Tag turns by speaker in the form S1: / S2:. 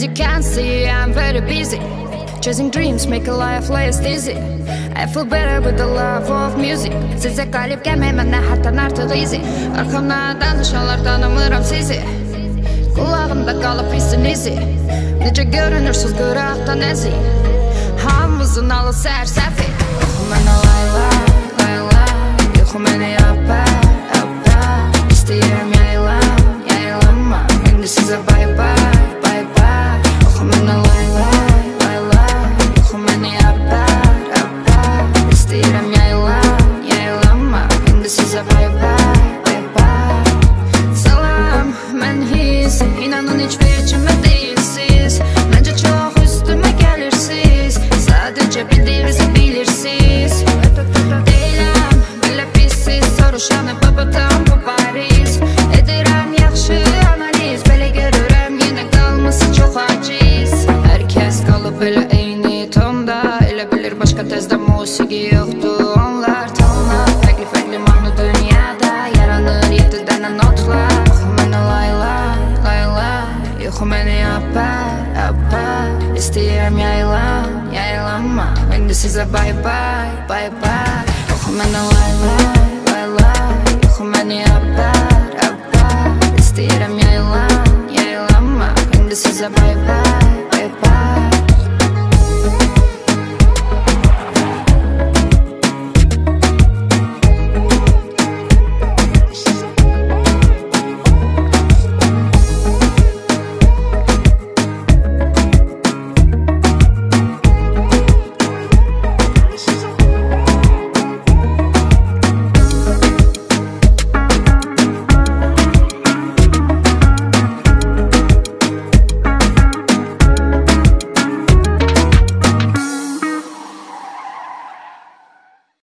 S1: As you can see, I'm very busy, chasing dreams, make a life less dizzy. I feel better with the love of music. Size qalib gəlməyəm nə hətdən artıq easy. Arxamdan danışanlar tanımıram sizi. Qulağımda qalıb hissin izi. Necə görünürsüz qıraqdan əzi. Hamımızın alı sərsəfi. Yoxu mənə layla, layla. Yoxu mənə yappa, yappa. İstəyirəm yaylan, yaylanma. İndi sizə bye bye, bye bye. Yoxu mənə layla, layla. Yoxu mənə yappa, yappa. İstəyirəm yaylan, yaylanma. İndi sizə bye bye, bye bye. Salam, mən his. İnanın heç vecimə deyilsiz. Məncə çox üstümə gəlirsiz. Sadəcə bildiyinizi bilirsiniz. Deyiləm, belə pissiz. Soruşanı babadan bu Paris. Edirəm yaxşı analiz. Belə görürəm yenə qalması çox aciz. Hər kəs qalıb elə eyni tonda. Elə bilir başqa təzdə musiqi yoxdur. Onlar tonlar fərqli mahnı dünyada. Yaranır 7 dənə notlar. Yoxu mənə layla, layla. Yoxu mənə yappa, yappa. İstəyirəm yaylan, yaylanma. İndi sizə bye bye, bye bye. Yoxu mənə layla, layla. Yoxu mənə yappa.